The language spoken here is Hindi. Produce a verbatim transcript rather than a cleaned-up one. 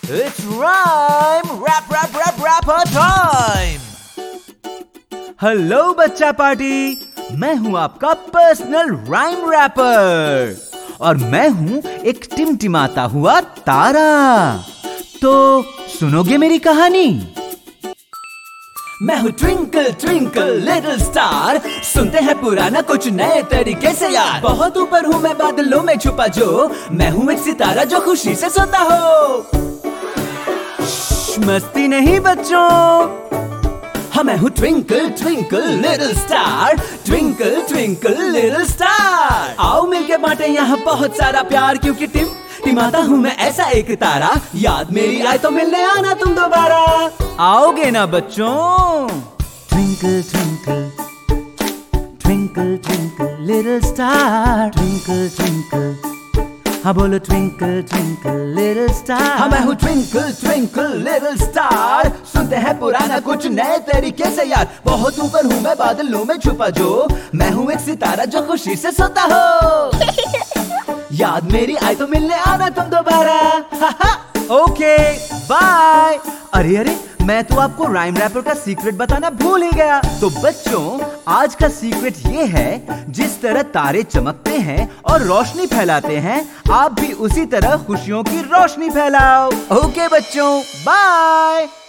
It's rhyme rap rap rap rapper time. Hello बच्चा पार्टी, मैं हूँ आपका पर्सनल राइम रैपर और मैं हूँ एक टिमटिमाता हुआ तारा। तो सुनोगे मेरी कहानी? मैं हूँ ट्विंकल ट्विंकल लिटिल स्टार, सुनते हैं पुराना कुछ नए तरीके से यार। बहुत ऊपर हूँ मैं बादलों में छुपा जो, मैं हूँ एक सितारा जो खुशी से सोता हो। मस्ती नहीं बच्चों, हाँ मैं हूँ twinkle twinkle little star, twinkle twinkle little star. आओ मिलके बांटे यहाँ बहुत सारा प्यार, क्योंकि टिम टिमाता हूँ मैं ऐसा एक तारा। याद मेरी आए तो मिलने आना तुम दोबारा। आओगे ना बच्चों? Twinkle twinkle twinkle twinkle little star, twinkle twinkle, हाँ बोलो ट्विंकल ट्विंकल लिटिल स्टार। हाँ मैं हूँ ट्विंकल ट्विंकल लिटिल स्टार, सुनते हैं पुराना कुछ नए तरीके से यार। बहुत ऊपर हूँ मैं बादलों में छुपा जो, मैं हूँ एक सितारा जो खुशी से सोता हो। याद मेरी आए तो मिलने आना तुम दोबारा। Okay bye. अरे अरे, मैं तो आपको राइम रैपर का सीक्रेट बताना भूल ही गया। तो बच्चों, आज का सीक्रेट ये है, जिस तरह तारे चमकते हैं और रोशनी फैलाते हैं, आप भी उसी तरह खुशियों की रोशनी फैलाओ। ओके बच्चों, बाय।